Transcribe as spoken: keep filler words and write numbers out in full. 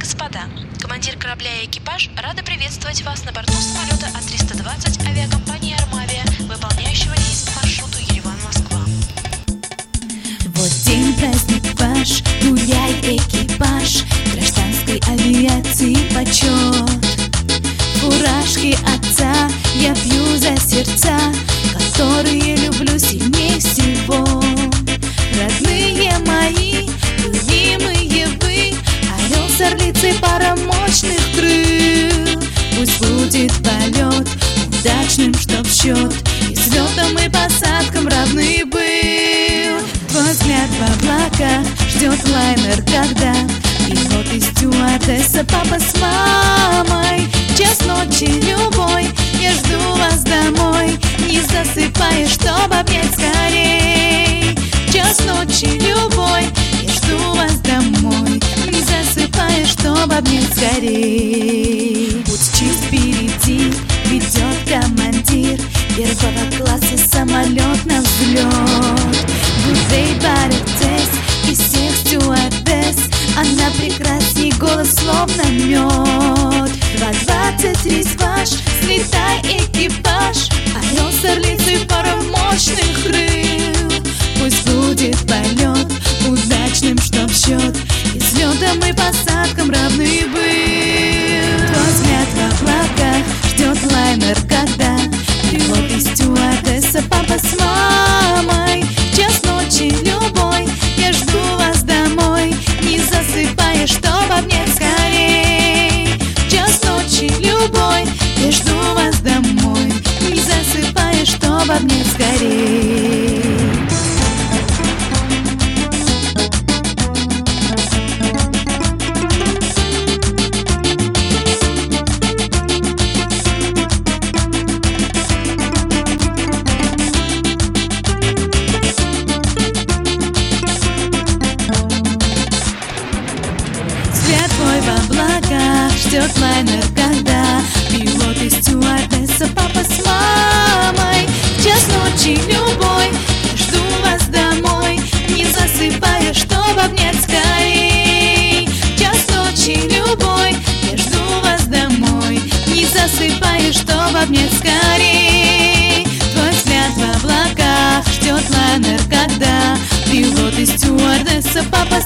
господа, командир корабля и экипаж рады приветствовать вас на борту самолета А триста двадцать авиакомпании «Армавия», выполняющего рейс по маршруту Ереван-Москва. Вот день праздник ваш, гуляй, экипаж, гражданской авиации почет. Фуражки отца я пью за сердца, которые люблю сильнее всего. Родные мои, любимые вы, орел с орлицей пара мощных крыл. Пусть будет полет удачным, чтоб счет и взлетом и посадкам равный был. Твой взгляд в облаках ждет лайнер, когда пилот и стюардесса, папа с мамой. Час ночи любой, я жду вас домой, не засыпая, чтоб обнять скорей. Час ночи любой, я жду вас домой, не засыпая, чтоб обнять скорей. Путь чист впереди, ведет командир первого класса самолет на взлет. Good day, баритес, из всех стюардесс она прекрасней, голос словно мед. Два двадцать рейс ваш, слетай, экипаж, орел с орлицей пара мощных крыл. Пусть будет полет удачным, чтоб счет и взлетом и посадкам равный был. Твой взгляд в облаках ждет лайнер, когда пилот и стюардесса, папа с мамой. Час ночи любой, я жду вас домой, не засыпая, чтоб обнять скорей. Час ночи любой, я жду вас домой, не засыпая, чтоб обнять скорей. Свет твой в облаках ждет лайнер, когда пилот и стюардесса, папа с мамой. Час ночи любой, я жду вас домой, не засыпая, чтоб обнять скорей. Час ночи любой, я жду вас домой, не засыпая, чтоб обнять скорей. Твой взгляд в облаках ждет лайнер, когда пилот и стюардесса, папа